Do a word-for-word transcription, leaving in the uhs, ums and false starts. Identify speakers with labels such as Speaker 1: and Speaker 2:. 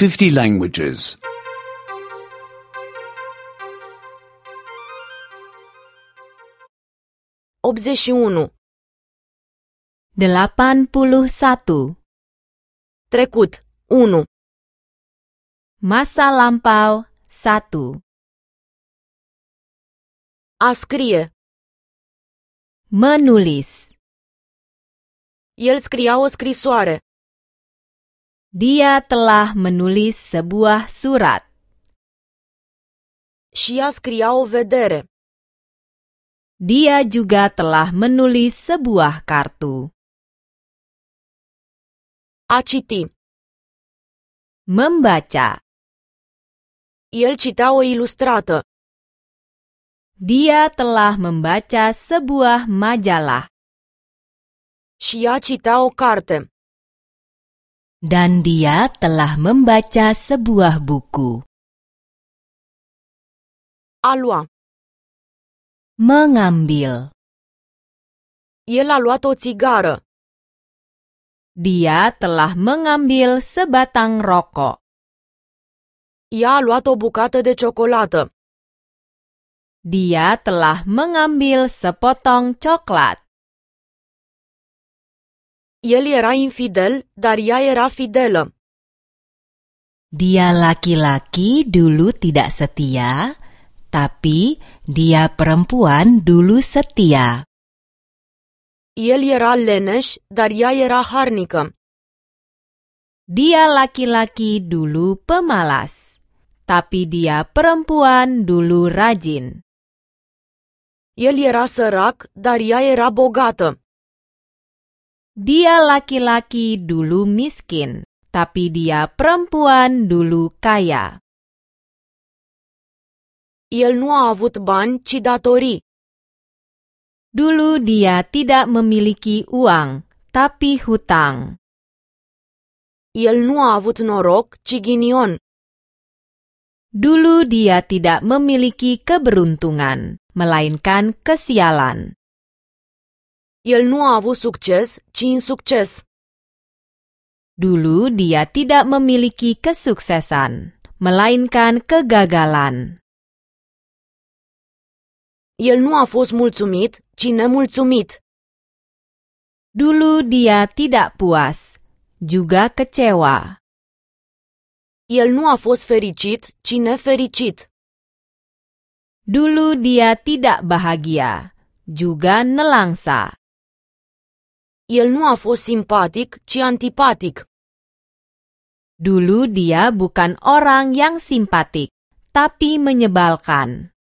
Speaker 1: fifty languages.
Speaker 2: optzeci și unu.
Speaker 3: delapan puluh satu.
Speaker 2: Trecut. unu.
Speaker 3: Masa lampau satu.
Speaker 2: A scrie.
Speaker 3: Menulis.
Speaker 2: El scria o scrisoare.
Speaker 3: Dia telah menulis sebuah surat.
Speaker 2: Și ea scria o vedere.
Speaker 3: Dia juga telah menulis sebuah kartu.
Speaker 2: A citi.
Speaker 3: Membaca.
Speaker 2: El citea o ilustrată.
Speaker 3: Dia telah membaca sebuah majalah.
Speaker 2: Și ea citea o carte.
Speaker 3: Dan dia telah membaca sebuah buku.
Speaker 2: A lua.
Speaker 3: Mengambil.
Speaker 2: El a luat o țigară.
Speaker 3: Dia telah mengambil sebatang rokok.
Speaker 2: Ea a luat o bucată de ciocolată.
Speaker 3: Dia telah mengambil sepotong coklat.
Speaker 2: El era infidel, dar ea era fidelă.
Speaker 3: Dia laki-laki dulu tidak setia, tapi dia perempuan dulu setia.
Speaker 2: El era leneș, dar ea era harnică.
Speaker 3: Dia laki-laki dulu pemalas, tapi dia perempuan dulu rajin.
Speaker 2: El era sărac, dar ea era bogată.
Speaker 3: Dia laki-laki dulu miskin, tapi dia perempuan dulu kaya.
Speaker 2: El nu a avut bani, ci datorii.
Speaker 3: Dulu dia tidak memiliki uang, tapi hutang.
Speaker 2: El nu a avut noroc, ci ghinion.
Speaker 3: Dulu dia tidak memiliki keberuntungan, melainkan kesialan.
Speaker 2: El nu a avut succes, ci insucces.
Speaker 3: Dulu dia tidak memiliki kesuksesan, melainkan kegagalan.
Speaker 2: El nu a fost mulțumit, ci nemulțumit.
Speaker 3: Dulu dia tidak puas, juga kecewa.
Speaker 2: El nu a fost fericit, ci nefericit.
Speaker 3: Dulu dia tidak bahagia, juga nelangsa.
Speaker 2: El nu a fost simpatic, ci antipatic.
Speaker 3: Dulu dia bukan orang yang simpatik, tapi menyebalkan.